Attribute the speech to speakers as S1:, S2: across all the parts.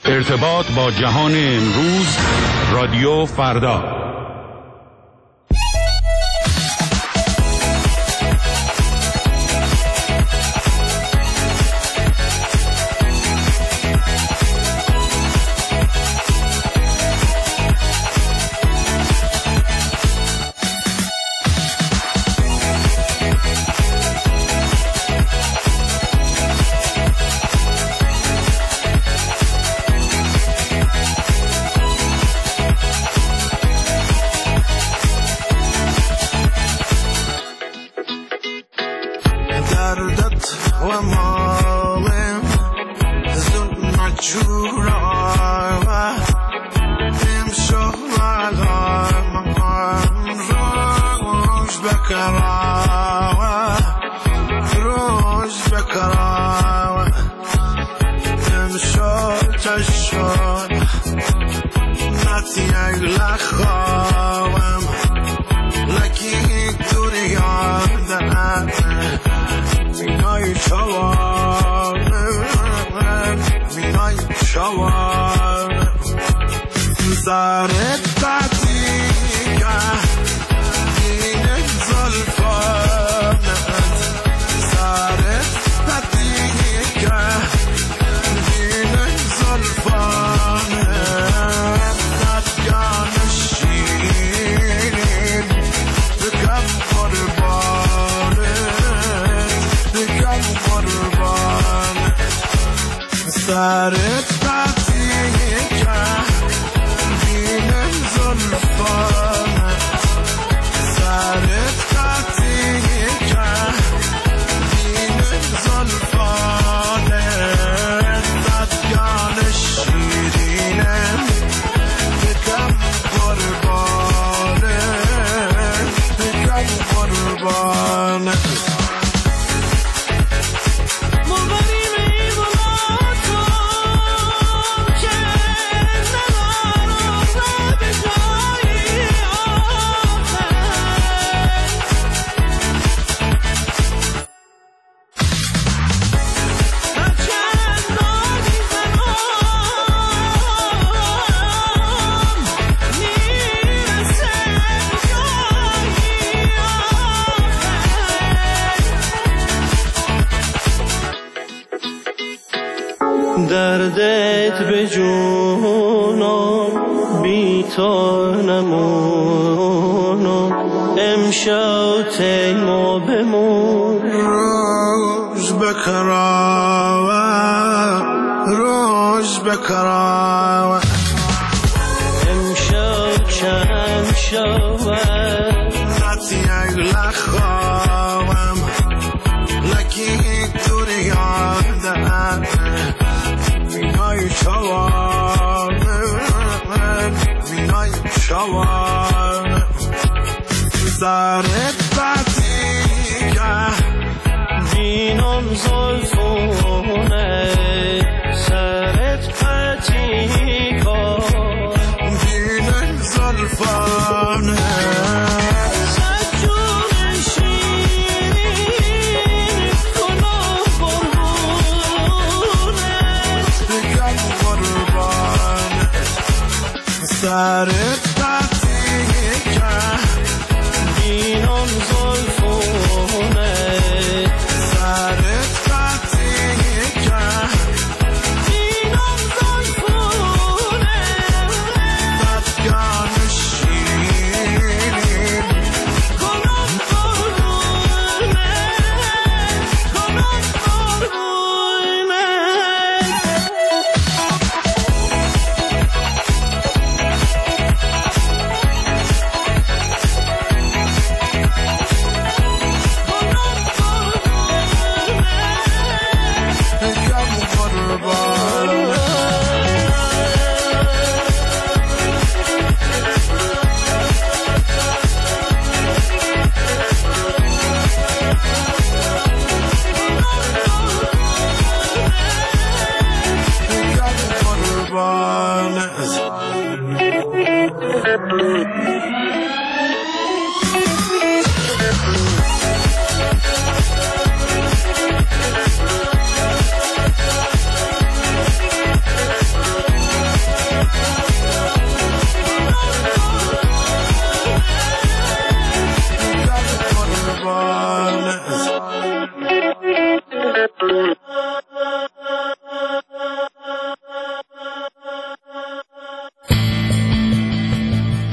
S1: ارتباط با جهان امروز، رادیو فردا.
S2: دردت به جونم بی تو نمونم امشب تیما بمون
S3: روز بکراوه روز بکراوه
S2: امشب چند شوه
S3: نتی اگل خواهم لکی دوری یاده مینای شوار سرت بدیگه
S2: بینم زلفونه سرت پتیگه
S3: بینم زلفانه
S2: سجون شیرین کنم قربونت
S3: بگم قربان سرت بدیگه
S2: بینم زلفونه
S3: سرت بدیگه
S2: بینم زلفونه
S3: بدگان شیرین
S2: کنم قربونت کنم قربونت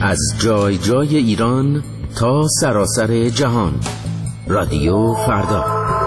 S4: از جای جای ایران تا سراسر جهان. رادیو فردا.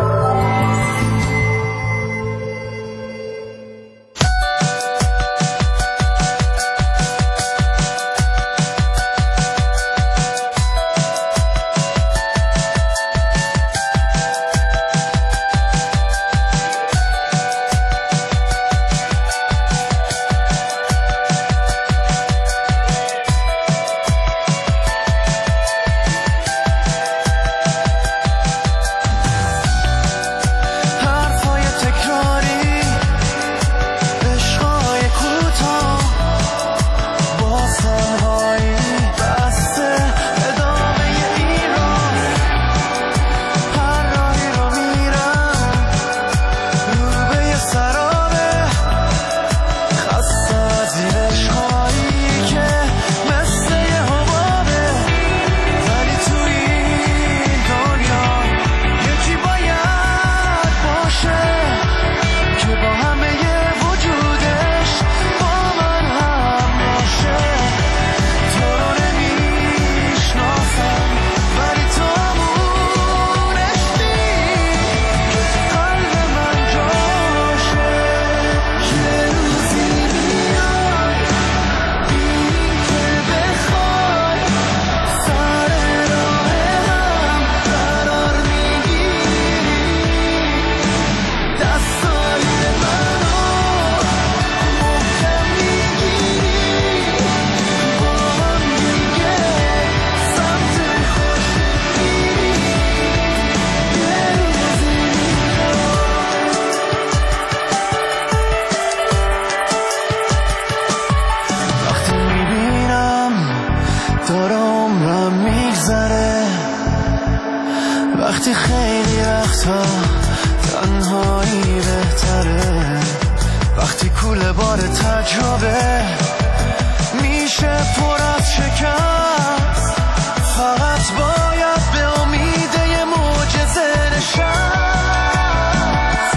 S2: وقتی خیلی وقتا تنهایی بهتره، وقتی کوله بار تجربه میشه پر از شکست، فقط باید به امید یه معجزه نشست.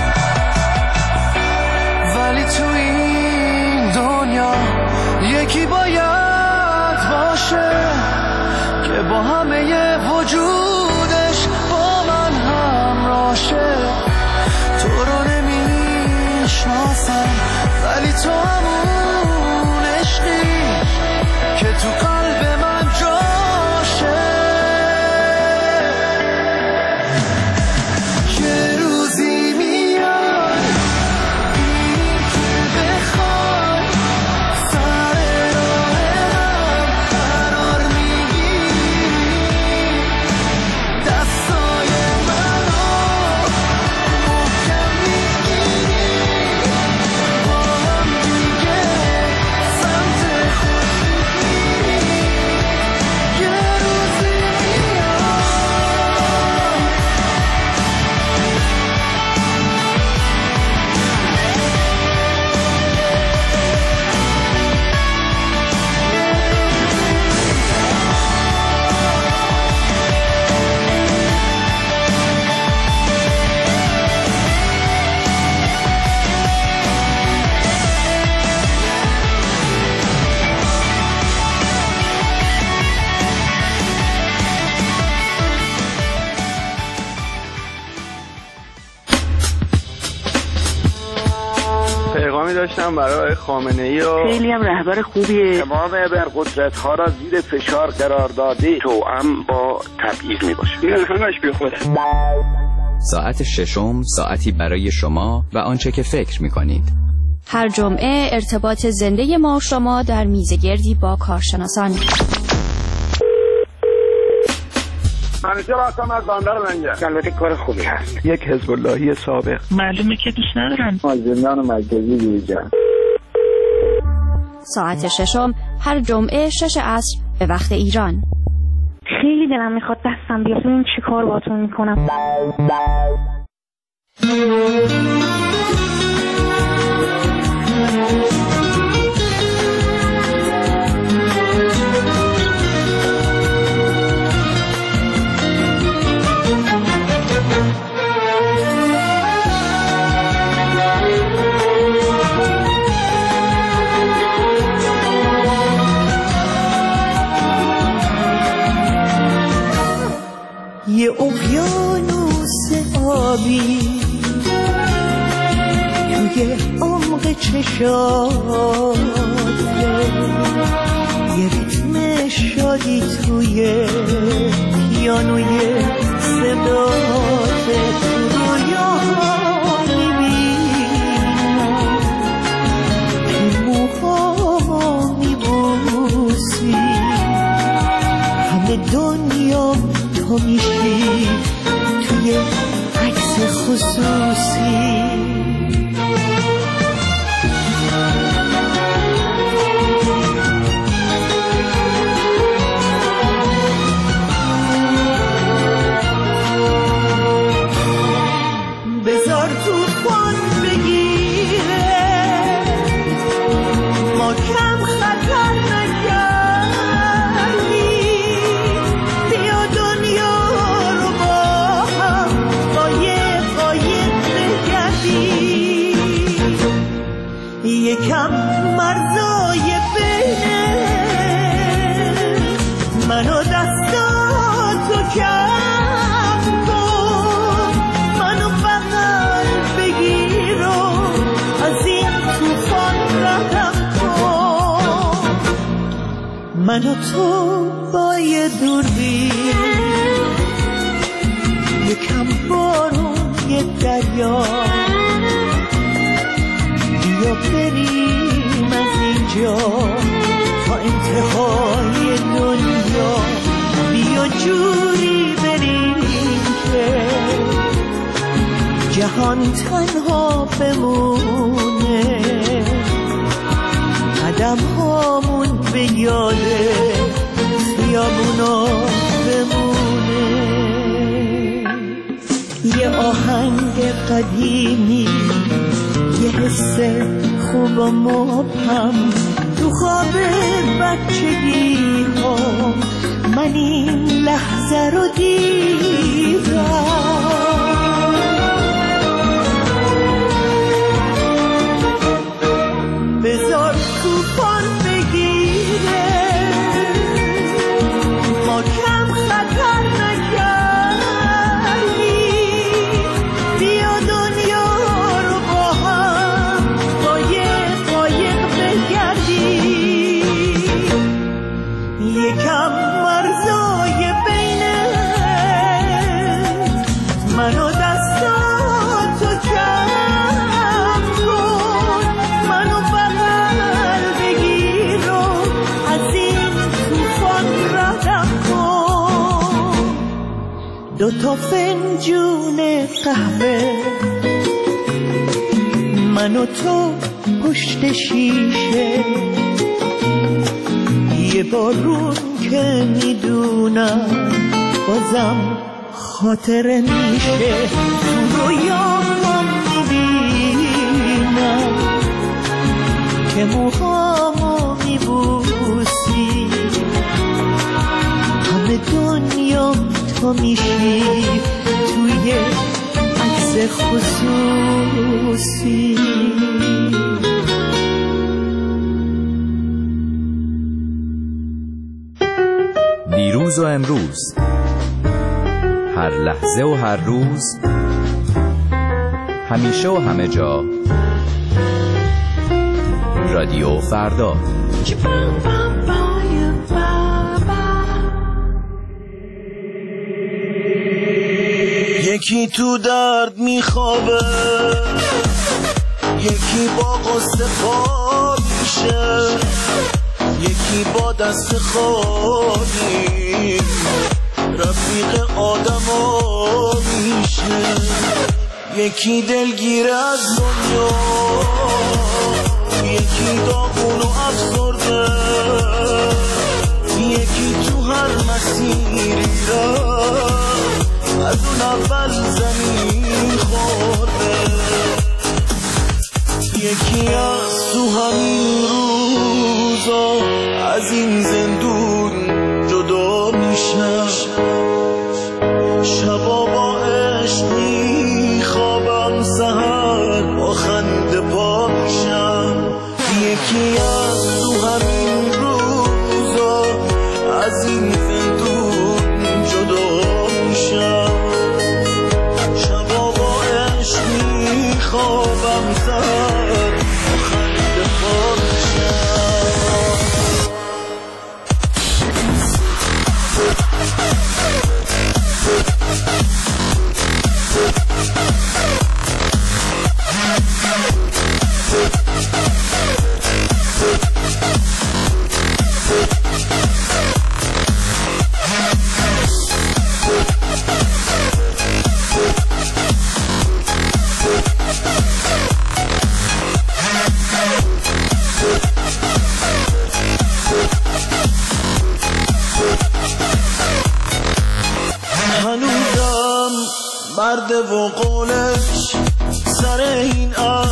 S2: ولی تو این دنیا یکی باید باشه که با همه یه وجودش با من همراشه. تو رو نمیشناسم ولی تو همون عشقی که تو قلب من جاشه. یه روزی میاد این که بخوای سر راه هم قرار میگیری، دستای منو محکم میگیری، با هم دیگه سمت خورشید میری. یه روزی میاد
S5: پیغامی داشتم برای خامنه‌ای و
S6: خیلی هم رهبر خوبیه.
S5: تمام ابرقدرت‌ها را زیر فشار قرار داده، توأم با تبعیض میباشه. این همش بیخوده.
S7: ساعت ششم، ساعتی برای شما و آنچه که فکر می‌کنید.
S8: هر جمعه ارتباط زنده ما و شما در میزگردی با کارشناسان.
S5: منیجر هستم از بندر منجر. البته کار خوبی هست. یک حزب اللهی سابق.
S6: معلومه که دوست ندارن.
S5: از زندان مرکزی بیرون.
S8: ساعت ششم هر جمعه 6 عصر به وقت ایران.
S9: خیلی دلم میخواد دستم بیاد ببینم چی کار باهاتون میکنم.
S2: عشق چشاته، یه ریتم شادی توی پیانوی صداته. تو رویاها میبینم که موهامو میبوسی، همه دنیا تو میشی توی عکس خصوصی. بذار توفان بگیره، ما کم خطر نکردیم، بیا دنیا رو با هم قایق بگردیم. یکم مرزای بینه من و دستاتو کم کن، منو بغل بگیر و از این توفان ردم کن. من و تو با یه دوربین، یکم بارون یه دریا، بیا بریم از اینجا تا انتهای دنیا. بیا جوری بریم که جهان تنها بمونه، قدم هامون به یاد خیابونا بمونه. یه آهنگ قدیمی، یه حس خوب و مبهم تو خواب بچگی ها، من این لحظه رو دیدم. بذار توفان بگیره، ما کم خطر نکردیم، بیا دنیا رو با هم قایق بگردیم. یکم مرزای بینه من و دستاتو کم کن، منو بغل بگیر و از این توفان ردم کن. دوتا فنجون قهوه من و تو پشت شیشه، یه بارون که میدونم بازم خاطره میشه. تو رویام میبینم که موهامو میبوسی، همه دنیا تو میشی توی عکس خصوصی.
S7: دیروز و امروز، هر لحظه و هر روز، همیشه و همه جا، رادیو فردا.
S3: یکی تو درد میخوابه، یکی با قصه خواب میشه، یکی با دست خالی رفیق آدما میشه. یکی دلگیر از دنیا، یکی داغون و افسرده، یکی تو هر مسیری را از اون اول زمین خورده. یکی از تو همین روزا از این زندون جدا میشه، شبا با عشق میخوابم، سحر با خنده پا میشم. یکی از تو همین روزا از این زندون جدا میشم، شبا با عشق میخوابم، سحر با مرده و قولش سر این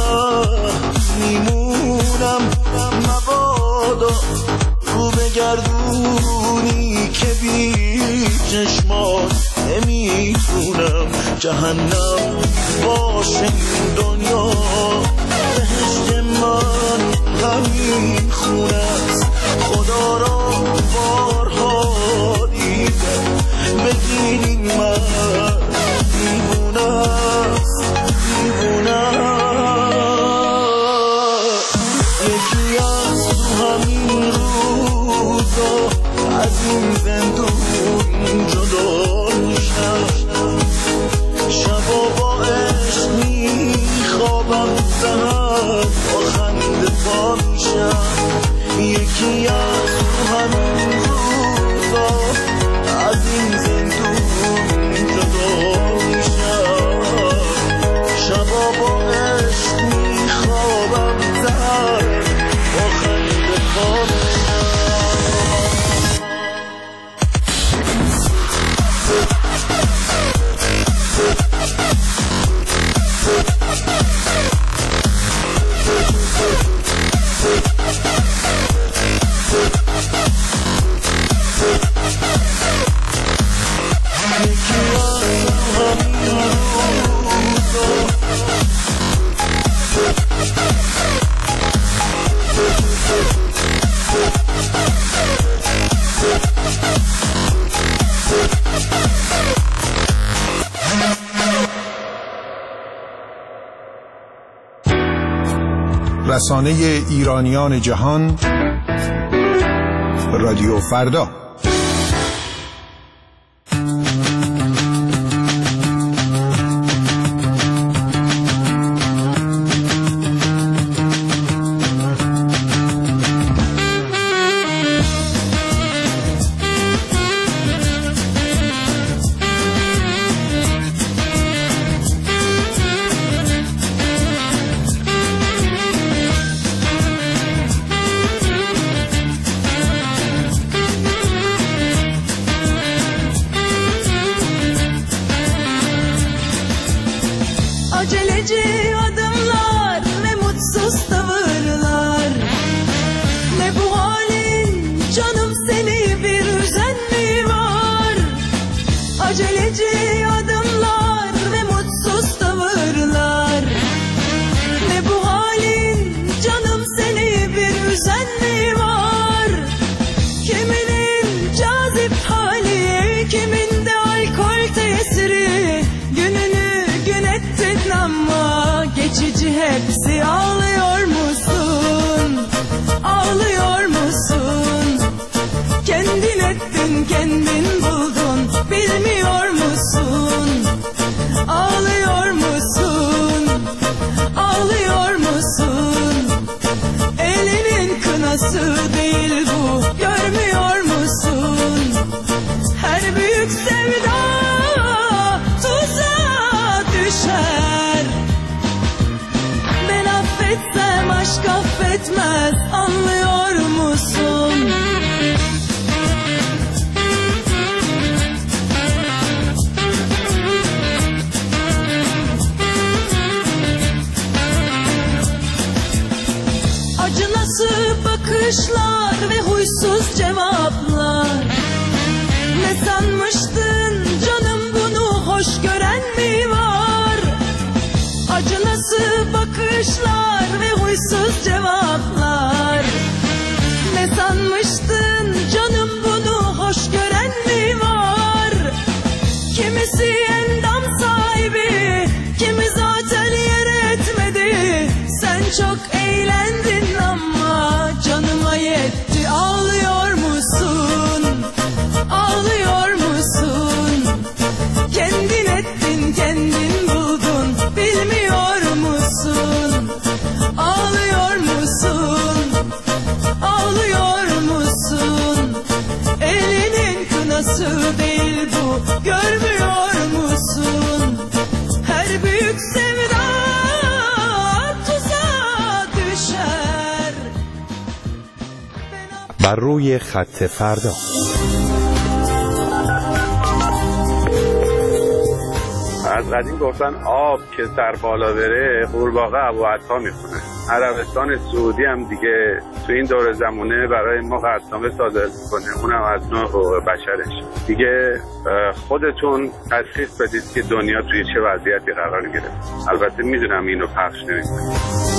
S3: میمونم، مبادا رو بگردونی که بی چشمات نمیتونم جهنم باشه این دنیا، بهشت من همین خونه است. خدا را بارها دیدم بگیرین من دیوونه است، دیوونه. یکی از تو همین روزا از این زندون جدا میشم، شبا با عشق میخوابم، سهر با خنده پا میشم. یکی از تو همین روزا از این زندون جدا میشم، شبا با عشق میخوابم، سهر با خنده پا میشم.
S10: رسانه ایرانیان جهان، رادیو فردا.
S2: Aceleci adımlar ve mutsuz tavırlar, ne bu halin canım seni bir üzen mi var? Aceleci adımlar ve mutsuz tavırlar, ne bu halin canım seni bir üzen mi var? Kiminin cazip hali, kiminde alkol tesiri, gününü gün ettin ama geçici hepsi. Ağlıyor musun? Ağlıyor musun? Kendin ettin, kendin buldun, bilmiyor musun? Ağlıyor musun? Ağlıyor musun? Elinin kınası değil bu, görmüyor musun? Her büyük sevda tuzağa düşer. Ben affetsem aşk affetmez, anlıyor musun? Acınası bakışlar ve huysuz cevaplar. Ne sanmıştın canım, bunu hoş gören mi var? Acınası bakışlar ve huysuz cevaplar. Ne sanmıştın canım, bunu hoş gören mi var? Kimisi endam sahibi, kimi zaten yer etmedi. Sen çok eğlendin ama canıma yetti. Ağlıyor musun? Ağlıyor musun? Kendin ettin, kendin buldun, bilmiyor musun? Ağlıyor musun? Ağlıyor musun? Elinin kınası değil bu, görmüyor musun? Her büyük sevda tuzağa düşer.
S11: بر روی خط فردا.
S5: از قدیم گفتن آب که سر بالا بره قورباغه ابوعطا میخونه. عربستان سعودی هم دیگه تو این دور زمونه برای ما قطعنامه صادر میکنه، اونم از نوع حقوق بشرش. دیگه خودتون تشخیص بدید که دنیا توی چه وضعیتی قرار گرفت. البته میدونم اینو پخش نمیکنم.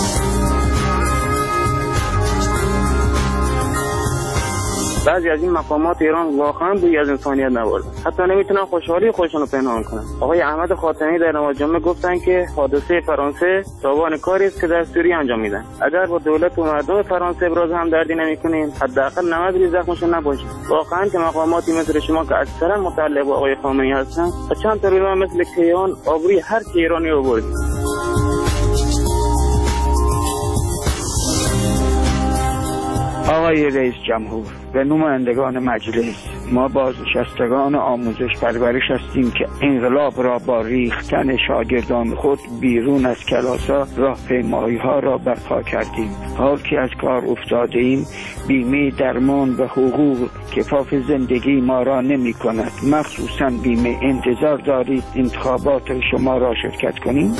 S6: بعضی از این مقامات ایران واقعا بوی از انسانیت نبردن، حتی نمیتونن خوشحالی خودشون رو پنهان کنن. آقای احمد خاتمی در نماز جمعه گفتن که حادثه فرانسه تاوان کاری است که دستوری انجام میدن. اگر با دولت و مردم فرانسه ابراز همدردی نمیکنیم، حداقل 90 زخمشون نباشه. واقعا که مقاماتی مثل شما که اکثرا متعلق به آقای خامنه‌ای هستن و چند تا روزا مثل کیان آبروی هر کی ایرانی رو برد.
S11: آقای رئیس جمهور و نمایندگان مجلس، ما بازنشستگان آموزش پرورش هستیم که انقلاب را با ریختن شاگردان خود بیرون از کلاس‌ها راهپیمایی‌ها را برپا کردیم. حال که از کار افتاده ایم، بیمه درمان و حقوق کفاف زندگی ما را نمی کند. مخصوصاً بیمه انتظار دارید انتخابات شما را شرکت کنیم؟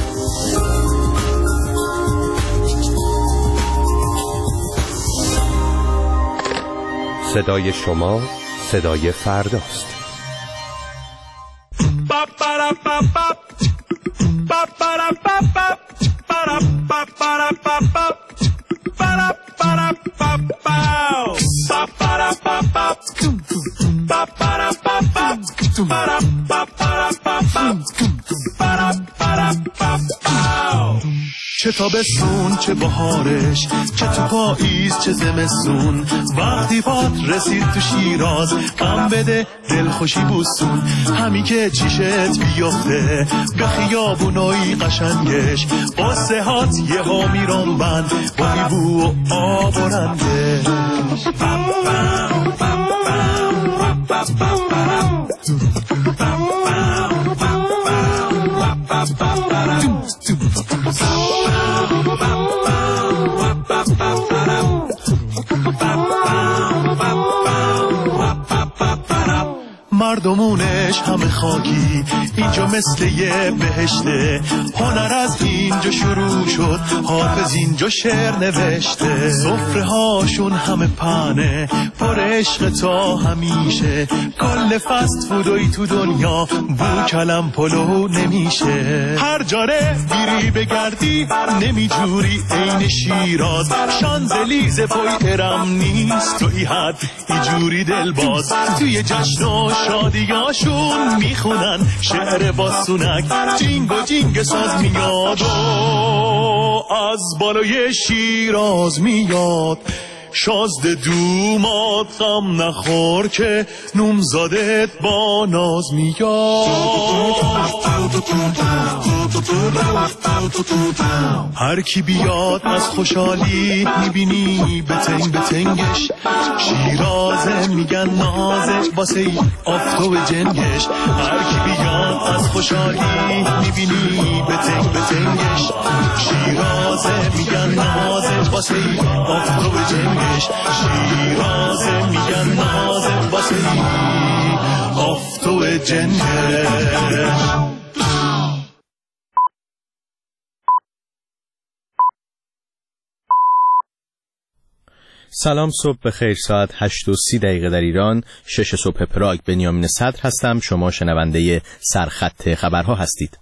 S12: صدای شما صدای فرداست.
S13: چه تابستون چه بهارش، چه تو پاییز چه زمستون، وقتی پات رسید تو شیراز غم بده دلخوشی بوسون. همین که چیشت بیفته به خیابونای قشنگش، قصه هات یه ها میرون بند با بو و آب و رندش. مردمونش همه خاکی، اینجا مثل یه بهشته. هنر از اینجا شروع شد، حافظ اینجا شعر نوشته. سفره هاشون همه پنه پر عشق تا همیشه. کل فست فودوی تو دنیا بو کلم پلو نمیشه. هر جاره بیری بگردی نمیجوری عین شیراز. شانزلیزه پای ارم نیست تو ای حد ایجوری دلباز. توی جشن و شادیاشون میخونن شعر باسونک، جینگ و جینگ ساز میاد و از بالای شیراز میاد. شازده دومات غم نخور که نومزادت با ناز میاد. هر کی بیاد از خوشحالی میبینی بتنگ بتنگش. شیرازه میگن نازه واسه ای آفتو جنگش. هر کی بیاد از خوشحالی میبینی بتنگ بتنگش. شیرازه میگن نازه واسه ای آفتو جنگش. شیرازه میگن نازه واسه ای آفتو جنگش.
S14: سلام، صبح بخیر. ساعت 8:30 در ایران، 6 صبح پراگ. بنیامین صدر هستم. شما شنونده سرخط خبرها هستید.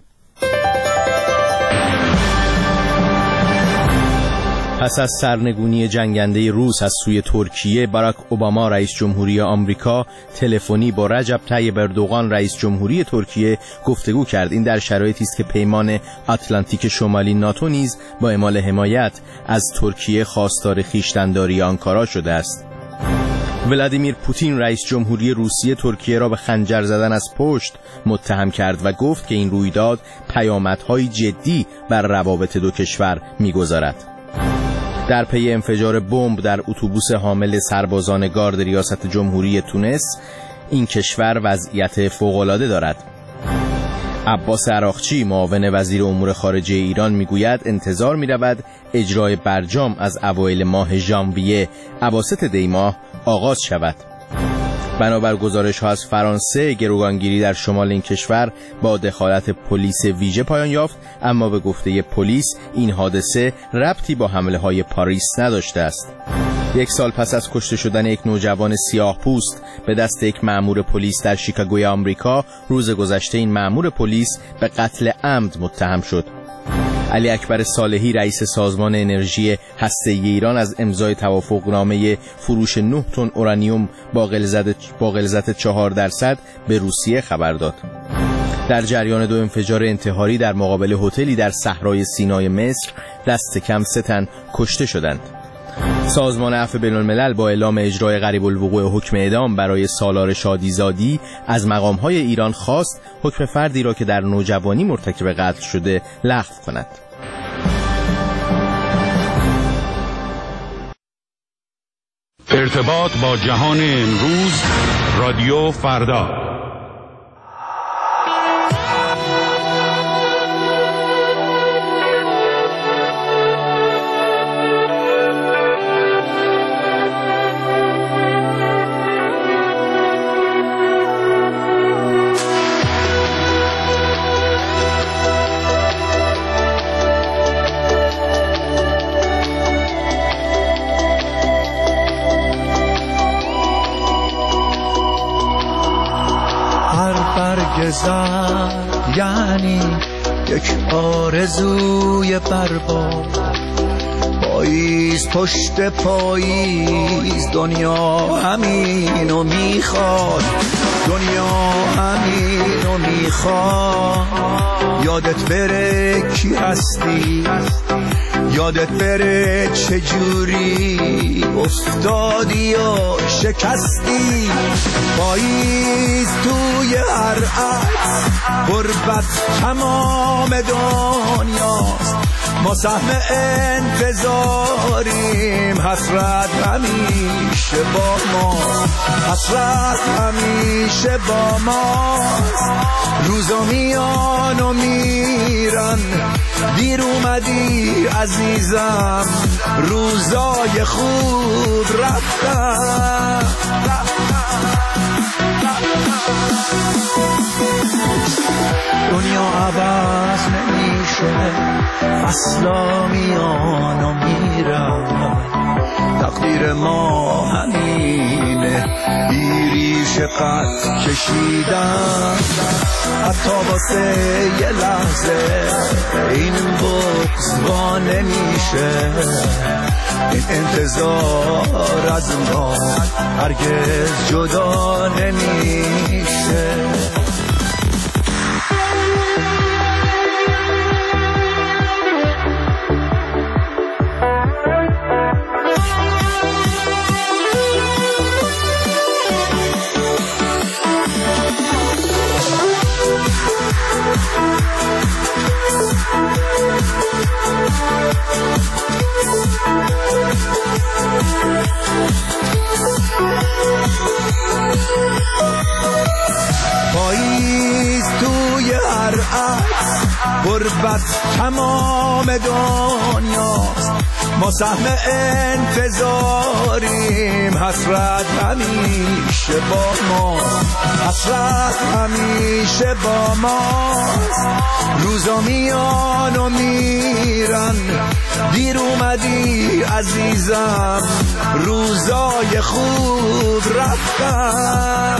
S14: پس از سرنگونی جنگنده روس از سوی ترکیه، باراک اوباما رئیس جمهوری آمریکا تلفنی با رجب طیب اردوغان رئیس جمهوری ترکیه گفتگو کرد. این در شرایطی است که پیمان آتلانتیک شمالی ناتو نیز با اعمال حمایت از ترکیه خواستار خویشتن‌داری آنکارا شده است. ولادیمیر پوتین رئیس جمهوری روسیه ترکیه را به خنجر زدن از پشت متهم کرد و گفت که این رویداد پیامدهای جدی بر روابط دو کشور می‌گذارد. در پی انفجار بمب در اتوبوس حامل سربازان گارد ریاست جمهوری تونس، این کشور وضعیت فوق‌العاده دارد. عباس عراقچی معاون وزیر امور خارجه ایران میگوید انتظار می‌رود اجرای برجام از اوایل ماه ژانویه اواسط دی ماه آغاز شود. بنابر گزارش‌ها از فرانسه، گروگانگیری در شمال این کشور با دخالت پلیس ویژه پایان یافت، اما به گفته پلیس این حادثه ربطی با حمله‌های پاریس نداشته است. 1 سال پس از کشته شدن یک نوجوان سیاه‌پوست به دست یک مأمور پلیس در شیکاگوی آمریکا، روز گذشته این مأمور پلیس به قتل عمد متهم شد. علی اکبر صالحی رئیس سازمان انرژی هسته‌ای ایران از امضای توافقنامه فروش 9 تن اورانیوم با غلظت 4% به روسیه خبر داد. در جریان 2 انفجار انتحاری در مقابل هتلی در صحرای سینای مصر دست کم 3 تن کشته شدند. سازمان عفو بین‌الملل با اعلام اجرای قریب الوقوع حکم اعدام برای سالار شادیزادی از مقام‌های ایران خواست حکم فردی را که در نوجوانی مرتکب قتل شده لغو کند.
S1: ارتباط با جهان امروز، رادیو فردا.
S3: یعنی یک آرزوی برباد، پاییز پشت پاییز دنیا همینو میخواد، دنیا همینو میخواد. یادت بره کی هستی، یادت بره چجوری افتادی و شکستی. پاییز توی هر عکس، غربت تمام دنیاست. ما سهم انتظاریم، حسرت همیشه با ماست، حسرت همیشه با ماست. روزا میان و میرن، دیر اومدی عزیزم، روزای خوب رفتن. دنیا عوض نمیشه، فصلا میان و میرن، تقدیر ما همینه، بیریش قد کشیدن. حتی واسه یه لحظه این بغض وا نمیشه، این انتظار از ما هرگز جدا نمیشه. پاییز توی هر عکس، غربت تمام دنیاست. ما سهم انتظاریم، حسرت همیشه با ماست، حسرت همیشه با ماست. روزا میان و میرن، دیر اومدی عزیزم، روزای خوب رفتن.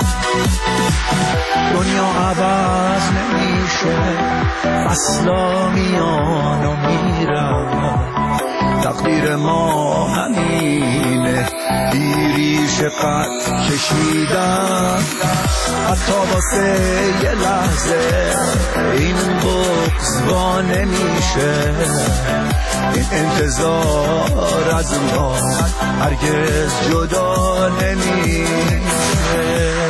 S3: دنیا عوض نمیشه، فصلا میان و میرن، تقدیر ما همینه، بیریش قد کشیدن. حتی واسه یه لحظه این بغض وا نمیشه، این انتظار از ما هرگز جدا نمیشه.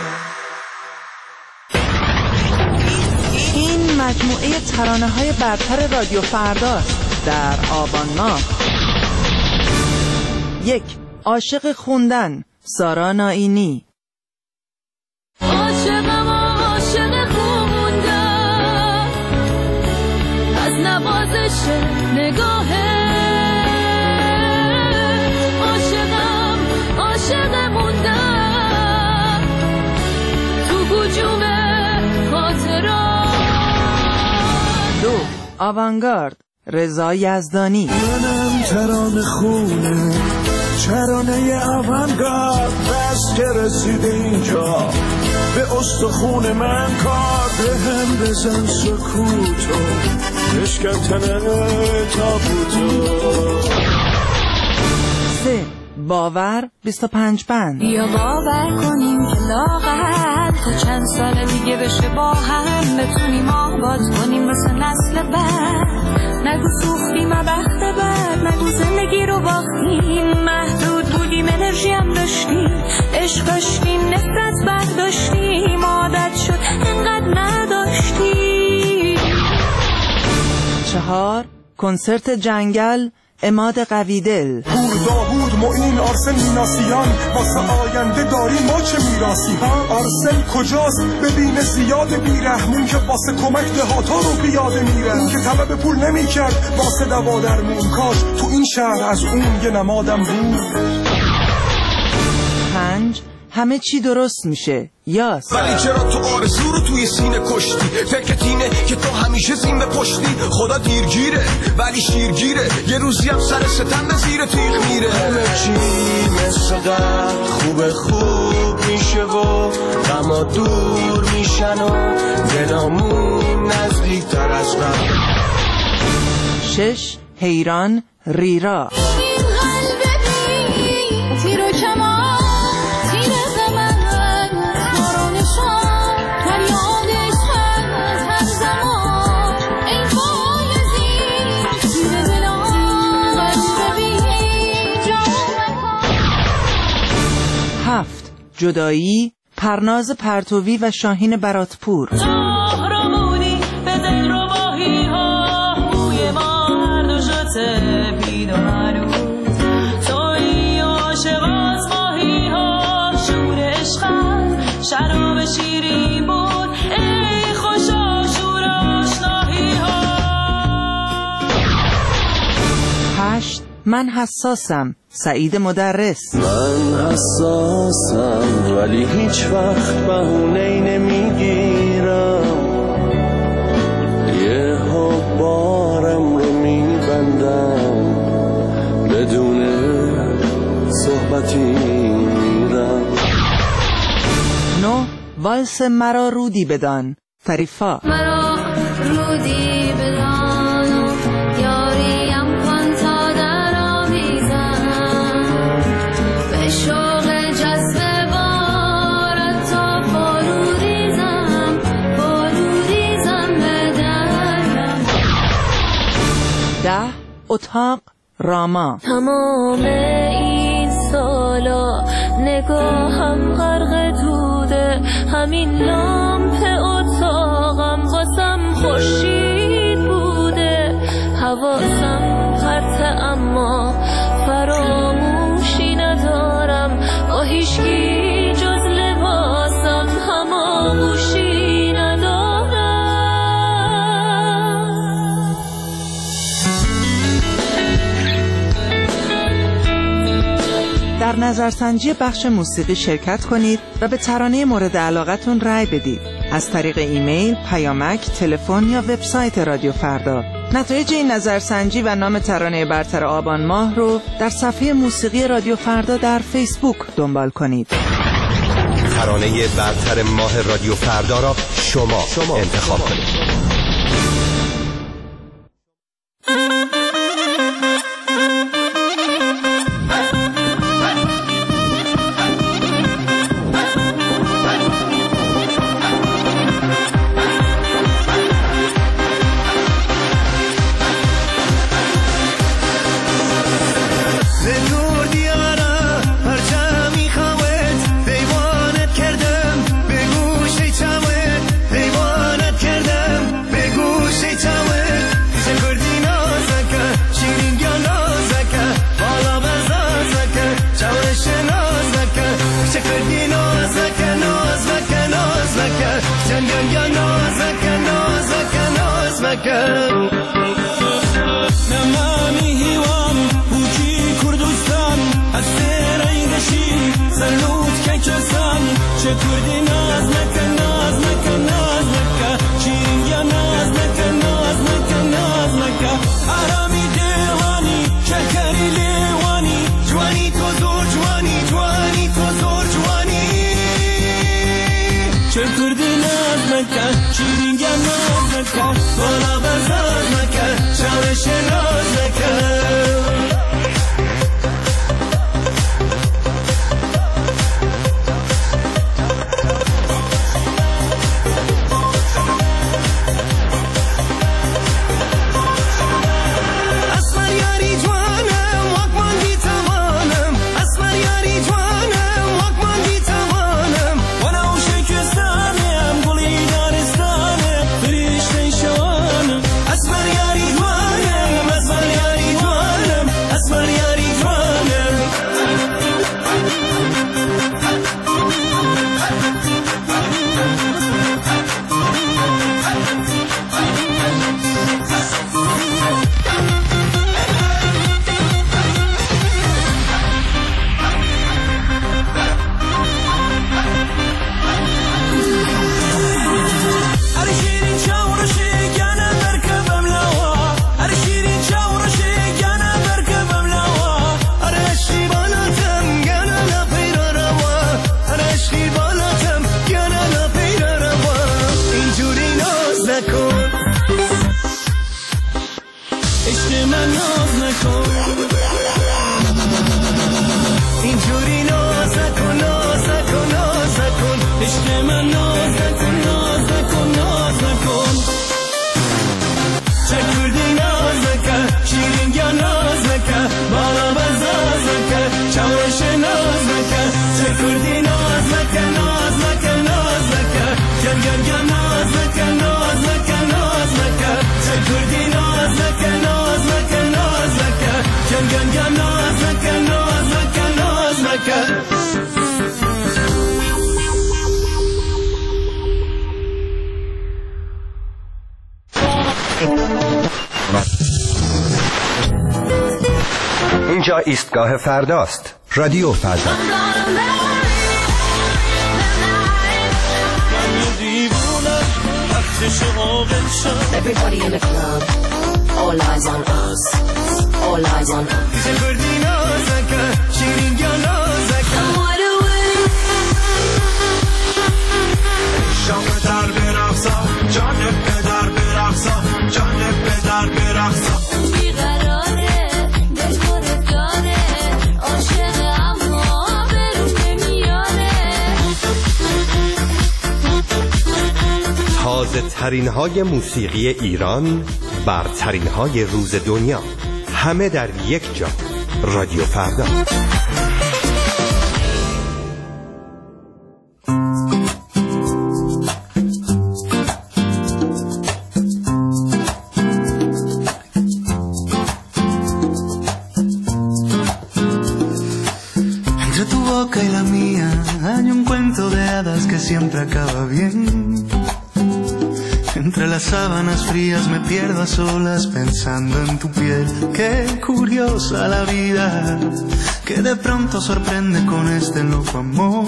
S15: این مجموعه ترانه‌های برتر رادیو فرداست. در آبان ماه 1. عاشق خوندن، سارا نائینی.
S2: عاشقم عاشق خوندن، از نوازش نگاهه. عاشقم عاشق موندن،
S15: آوانگارد رضا یزدانی.
S3: منم ترانه خونه ترانه آوانگارد، بس که رسید اینجا به استخون من کار، به هم بزن سکوتو بشکن تنه تابوتو.
S15: 3. باور 25 بند.
S2: بیا باور کنیم که لاغر تا چند سال دیگه بشه با هم بتونیم آباد کنیم واسه نسل بعد. نگو سوختیم بخت بعد، نگو زندگی رو باختیم، محدود بودیم انرژی هم داشتیم، عشق داشتیم نفرت برداشتیم، عادت شد انقدر نداشتیم.
S15: 4. کنسرت جنگل عماد قویدل.
S3: پور داوود معین آرسل میناسیان، واسه آینده داریم ما چه میراسی ها. آرسل کجاست ببینه زیاد بیرحمون که واسه کمک دهاتا رو بیاده میره، اون که طلب پول نمی کرد واسه دوا درمون، کاش تو این شهر از اون یه نمادم بود.
S15: 5. همه چی درست میشه یاس.
S3: ولی چرا تو آرزو رو توی سینه کشتی؟ فکرت اینه که تو همیشه زین به پشتی. خدا دیرگیره ولی شیرگیره، یه روزی هم سر ستم به زیر تیغ میره. همه چی مثل قبل خوب میشه و غما دور میشن و دلامون نزدیک تر از قبل.
S15: 6. حیران ریرا. جدایی پرناز پرتوی و شاهین براتپور.
S2: رامونی به دل رو باهی ها، موی ما هر دو شده بید و هنوز توی عاشق از ماهی ها، شور عشقم شراب شیری بود، ای خوشا شور آشناهی ها.
S15: 8. من حساسم سعید مدرس.
S3: من حساسم ولی هیچ وقت بهونه‌ای نمیگیرم، یه ها بارم رو میبندم، بدون صحبتی میرم.
S15: 9. والس مرا رودی بدان فریفا.
S2: مرا رودی بدان یاریم کن تا در آمیزم، به شوق جذب بارت تا فروریزم به درم.
S15: 10. اتاق راما.
S2: تمام این سالا نگاهم غرق دوده، همین لامپ اتاقم واسم خورشید بوده، حواسم پرته اما فراموشی ندارم، با هیچکی جز لباسم هماغوشی ندارم.
S15: در نظرسنجی بخش موسیقی شرکت کنید و به ترانه مورد علاقتون رأی بدید از طریق ایمیل، پیامک، تلفن یا وبسایت رادیو فردا. نتایج این نظرسنجی و نام ترانه برتر آبان ماه رو در صفحه موسیقی رادیو فردا در فیسبوک دنبال کنید.
S12: ترانه برتر ماه رادیو فردا را شما انتخاب کنید.
S2: ناز نکن
S3: شیرینگم ناز نکن بالا بزاز نکن چارش ناز نکن
S12: اینجا ایستگاه فرداست. رادیو فردا.
S16: Everybody in the club, all eyes on us, all eyes on us.
S3: شام در برقصا جان پدر برقصا جان پدر برقصا
S2: بیقراره دلخور داره عاشق اما برون نمیاره
S12: تازه ترین های موسیقی ایران، برترین های روز دنیا، همه در یک جا. رادیو فردا.
S17: Y la mía hay un cuento de hadas que siempre acaba bien. Entre las sábanas frías me pierdo a solas pensando en tu piel. Qué curiosa la vida, que de pronto sorprende con este loco amor.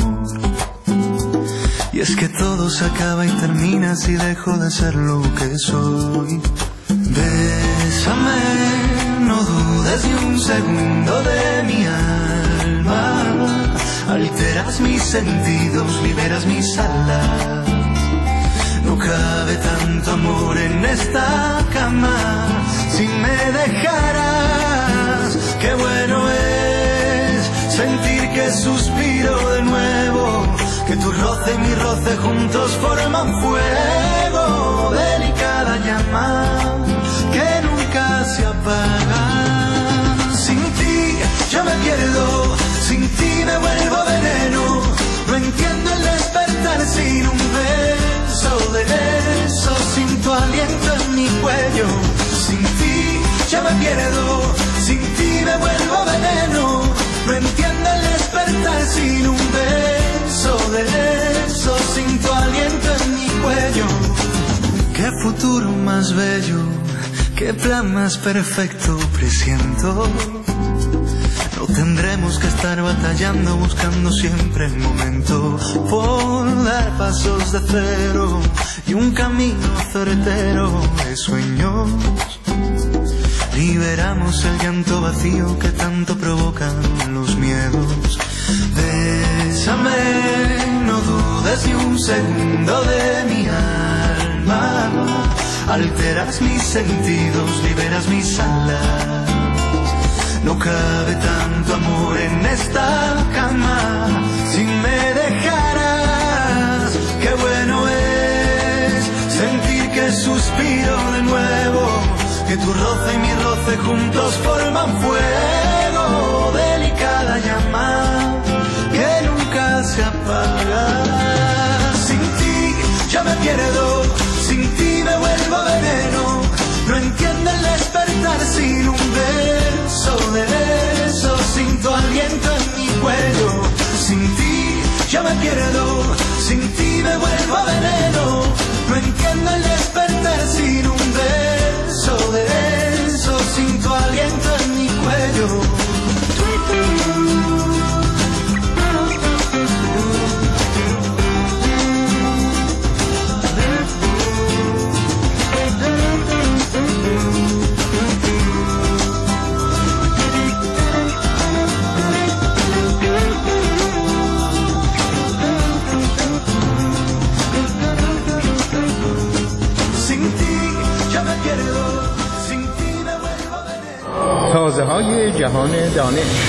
S17: Y es que todo se acaba y termina si dejo de ser lo que soy. Bésame, no dudes ni un segundo de mi alma. Alteras mis sentidos, liberas mis alas. No cabe tanto amor en esta cama. Si me dejaras, qué bueno es sentir que suspiro de nuevo, que tu roce y mi roce juntos forman fuego. Delicada llama que nunca se apaga. Sin ti yo me pierdo, sin ti me vuelvo veneno. No entiendo el despertar sin un beso de eso, sin tu aliento en mi cuello. Sin ti yo me pierdo, sin ti me vuelvo veneno. No entiendo el despertar sin un beso de eso, sin tu aliento en mi cuello. Qué futuro más bello, qué plan más perfecto presiento. No tendremos que estar batallando, buscando siempre el momento por dar pasos de cero y un camino certero de sueños. Liberamos el llanto vacío que tanto provocan los miedos. Bésame, no dudes ni un segundo de mi alma. alteras mis sentidos, liberas mis alas. No cabe tanto amor en esta cama, si me dejaras, qué bueno es sentir que suspiro de nuevo, que tu roce y mi roce juntos forman fuego, delicada llama que nunca se apaga. Sin ti ya me pierdo, sin ti me vuelvo veneno, no entiendo el despertar sin un beso de eso, sin tu aliento en mi cuello. Sin ti ya me pierdo, sin ti me vuelvo veneno, no entiendo el despertar sin un beso de eso, sin tu aliento en mi cuello.
S14: تازه‌های جهان دانش.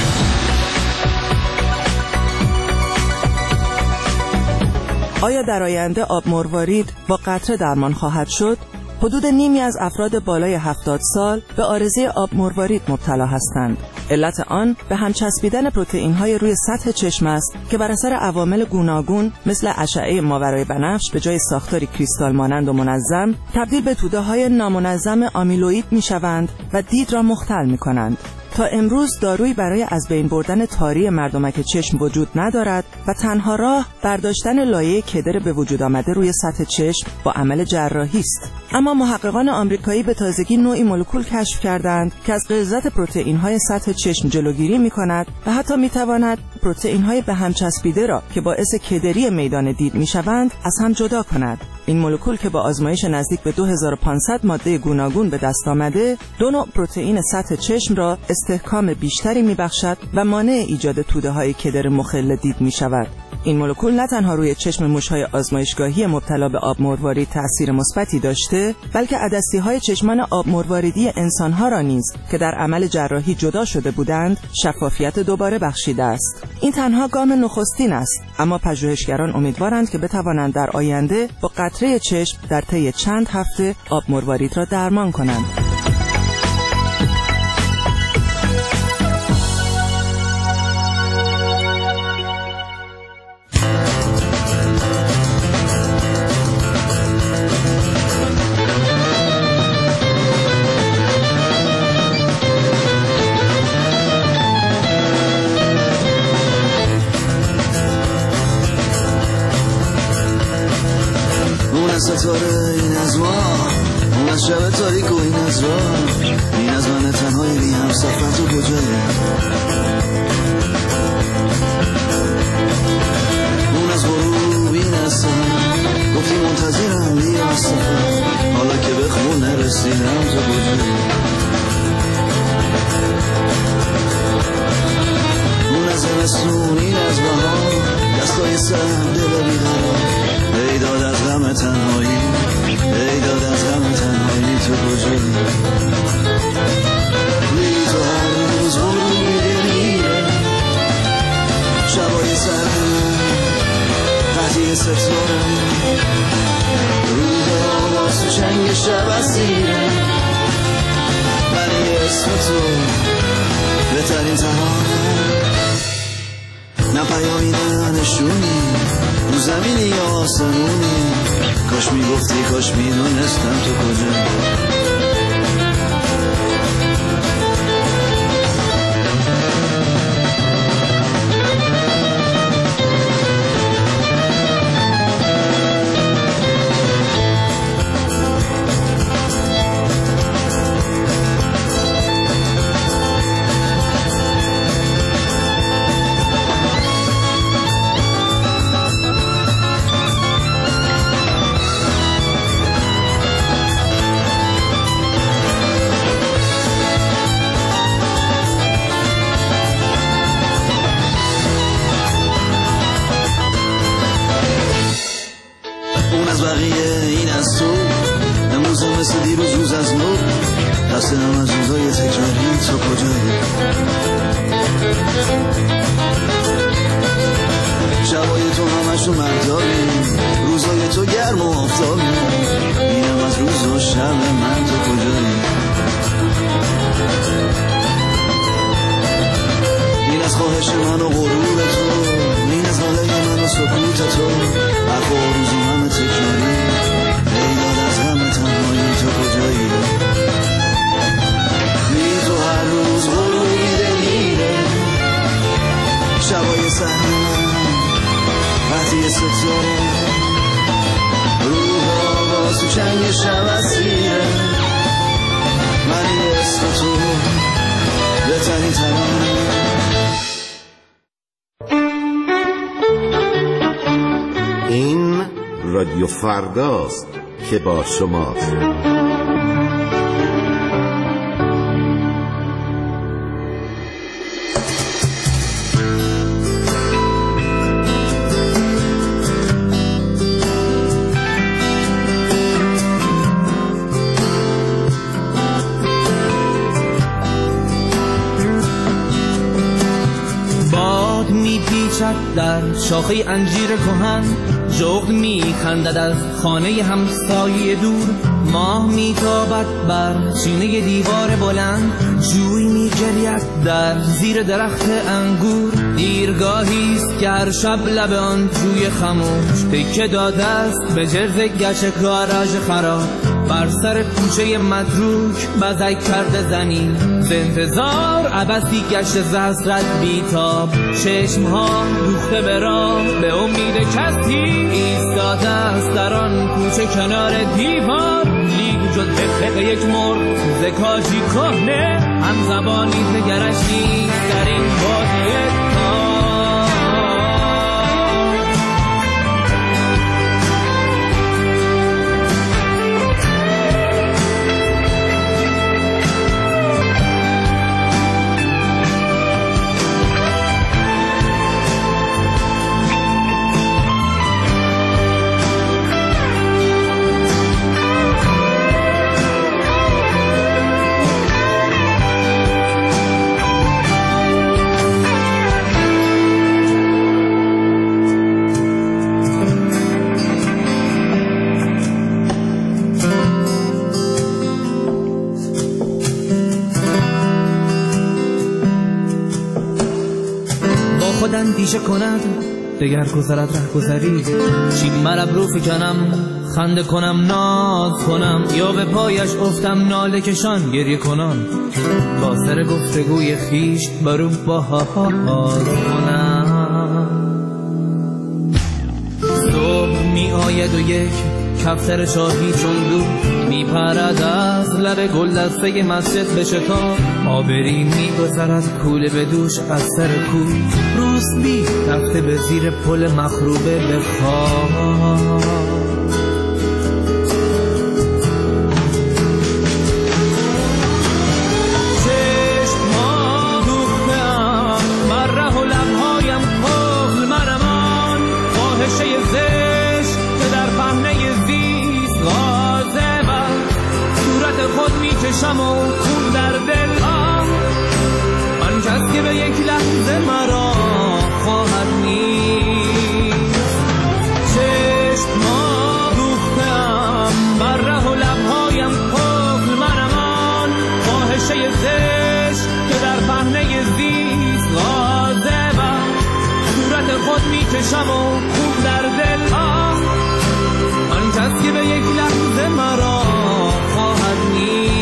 S15: آیا در آینده آب مروارید با قطره درمان خواهد شد؟ حدود نیمی از افراد بالای 70 سال به عارضه آب مروارید مبتلا هستند. علت آن به هم چسبیدن پروتئین‌های روی سطح چشم است که بر اثر عوامل گوناگون مثل اشعه ماورای بنفش به جای ساختاری کریستال مانند و منظم تبدیل به توده‌های نامنظم آمیلوئید می‌شوند و دید را مختل می‌کنند. تا امروز دارویی برای از بین بردن تاری مردمک چشم وجود ندارد و تنها راه برداشتن لایه کدر به وجود آمده روی سطح چشم با عمل جراحی است. اما محققان آمریکایی به تازگی نوعی مولکول کشف کردند که از غلظت پروتئین‌های سطح چشم جلوگیری می‌کند و حتی می‌تواند پروتئین‌های به هم چسبیده را که باعث کدری میدان دید می‌شوند از هم جدا کند. این مولکول که با آزمایش نزدیک به 2500 ماده گوناگون به دست آمده، دو نوع پروتئین سطح چشم را استحکام بیشتری می‌بخشد و مانع ایجاد توده‌های کدر مخل دید می‌شود. این مولکول نه تنها روی چشم موش‌های آزمایشگاهی مبتلا به آب مروارید تأثیر مثبتی داشته، بلکه عدسی‌های چشمان آب مرواریدی انسان‌ها را نیز که در عمل جراحی جدا شده بودند، شفافیت دوباره بخشیده است. این تنها گام نخستین است، اما پژوهشگران امیدوارند که بتوانند در آینده با قطره چشم در طی چند هفته آب مروارید را درمان کنند.
S17: ستاره این از ما، اون از شب تاریک و این از راه، این از من تنهای بی هم سفر تو کجایی؟ اون از غروب این از سهر، گفتی منتظرم بیا سفر، حالا که به خون نرسیدم تو کجایی؟ اون از زمستون این از بهار، دستای سر دل بیقرار، ای داد از غم تنهایی، ای داد از غم تنهایی تو کجایی؟ روی تو هر روز غروب میره، شبای سر قطعی ستاره، روح آواز تو چنگ شب اسیره، ولی اسم تو بهترین تنها، نه پیامی نه نشونی، رو زمینی یا آسمونی، کاش میگفتی کاش میدونستم تو کجا. مثل دیروز روز از نو دست نم از روزای تکراری تو کجایی؟ شبای تو همشون مرداری روزای تو گرم و آفتابی اینم از روز و شب من تو کجایی؟ این از خواهش من و غرور تو این از حاله من و سکوت تو حرف و روزو همه تکراری ایداد از همه تنهایی تو کجایی؟ بی تو هر روز غروبی دلیره شبای سهر من وقتی ستاره روح آواز تو چنگ شب اسیره من این اسم تو بهترین ترانه.
S18: این رادیو فرداست که با شماست.
S19: در شاخه انجیر کهن جغد میخندد از خانه همسایه دور ماه میتابد بر سینه دیوار بلند جوی میجرید در زیر درخت انگور دیرگاهیست که هر شب لب آن جوی خموش تکه داده است به جرز گچ گاراژ خراب بر سر کوچه متروک بزک کرده زنی ز انتظار عبثی گشت ز حسرت بیتاب چشمها دوخته به راه به امید کسی ایستاده است در آن کوچه کنار دیوار لیگ جز دقیقه یک مرغ ز کاجی کهنه هم زبانی نگرش نیست در این بادیه اندیشه کند دگر گذرد ره گذری چین مرب رو فکنم خنده کنم ناز کنم یا به پایش افتم ناله کشان گریه کنم با سر گفتگوی خیش برو باز کنم صبح می آید و یک کفتر شاهی چون دو می پرد از لب گل دسته مسجد به شتاب آبری می گذرد کوله به دوش از سر کوه روسبی رفته به زیر پل مخروبه به خواب چشم‌ها دوخته‌ام بر ره و لب‌هایم قفل مرمان فاحشه زشت که در پهنه زیست غاضبم صورت خود می‌کشم و خون در دلم من کس که به یک لحظه مرا خواهد نیست چشم‌ها دوخته‌ام بر ره و لب‌هایم قفل مرمان فاحشه زشت که در پهنه زیست غاضبم صورت خود می‌کشم و خون در دلم من کس که به یک لحظه مرا خواهد نیست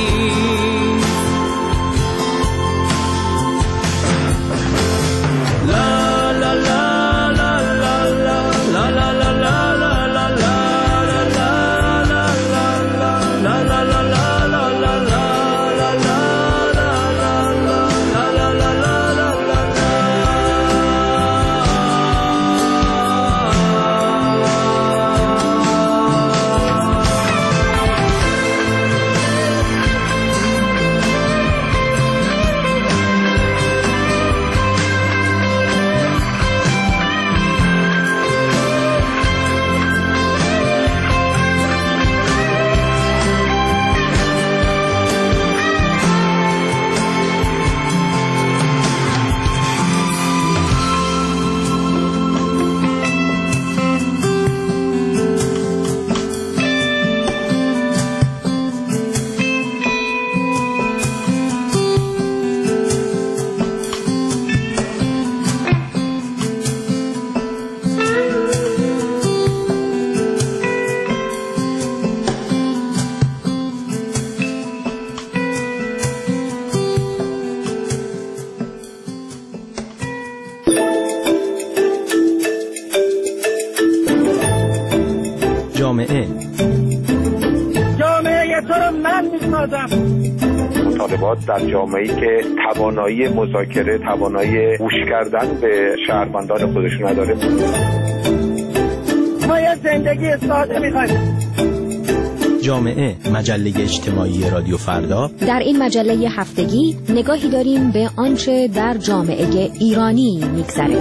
S14: جامعه
S20: تو رو من میسازم.
S5: مطالبات در جامعه‌ای که توانایی مذاکره، توانایی گوش کردن به شهروندان خودشون نداره.
S20: ما یه زندگی ساده می‌خوایم.
S14: جامعه، مجله اجتماعی رادیو فردا.
S8: در این مجله هفتگی نگاهی داریم به آنچه در جامعه ایرانی می‌گذره.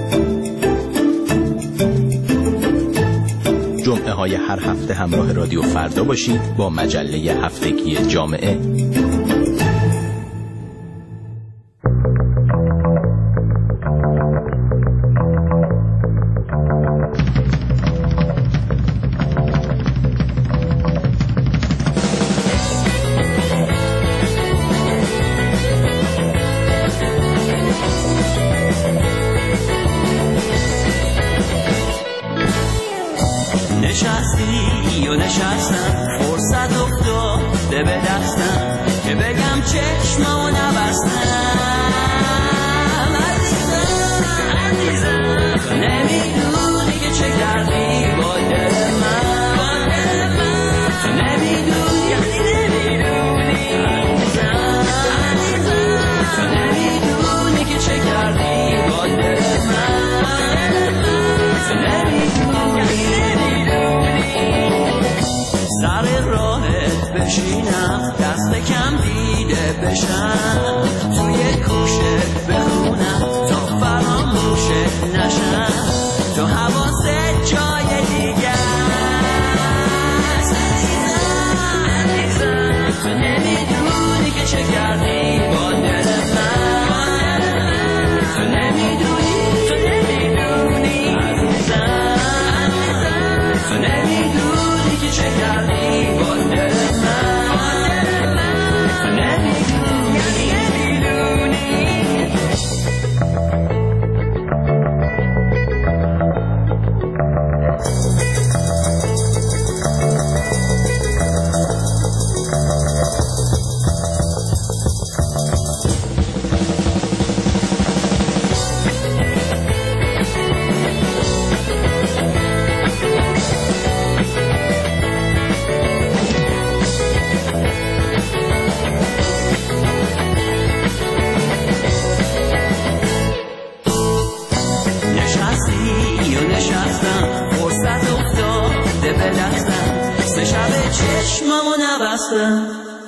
S14: جمعه های هر هفته همراه رادیو فردا باشید با مجله هفتگی جامعه.
S21: نشستی و نشستم، فرصت افتاده به دستم که بگم چشممو نبستم. عزیزم تو نمیدونی که چه کردی با دل من، تو نمیدونی عزیزم تو نمیدونی که چه کردی با دل من، تو نمیدونی سر راهت بشینم، دست کم دیده بشم، توی کوشت بخونم تا فراموشت نشم، تو حواست جای دیگه است. عزیزم تو نمیدونی که چه کردی با دل من، تو نمیدونی عزیزم تو نمیدونی که چه کردی با دل من، تو نمیدونی. فرصت افتاده به دستم، سه شب چشممو نبستم.